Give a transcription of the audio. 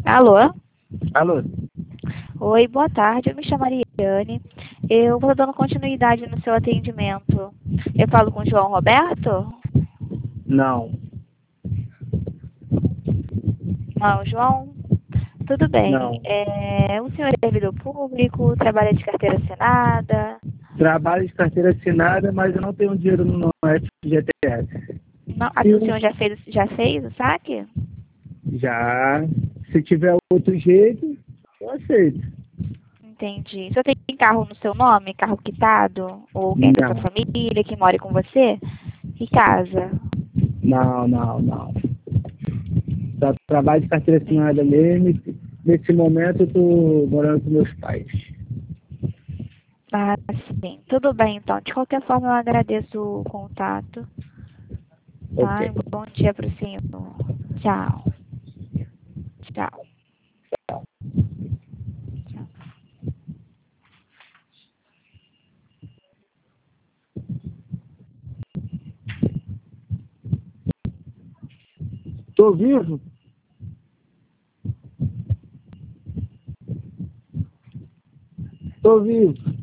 Alô? Alô? Oi, boa tarde. Eu me chamo Ariane. Eu vou dando continuidade no seu atendimento. Eu falo com o João Roberto? Não, Não, João? Tudo bem. não. O senhor é servidor público, trabalha de carteira assinada? Trabalho de carteira assinada, mas eu não tenho dinheiro no FGTS. Não, Se o senhor já fez o saque? já, se tiver outro jeito, eu aceito. Entendi. O senhor tem carro no seu nome? Carro quitado? Ou alguém da sua Não, família que mora com você? E casa? não. Só trabalho de carteira assinada mesmo. Nesse momento eu tô morando com meus pais. Ah, sim. Tudo bem, então. De qualquer forma, eu agradeço o contato. Tá? Ok. E um bom dia para o senhor. Tchau. Tchau. Tô vivo? Tô vivo.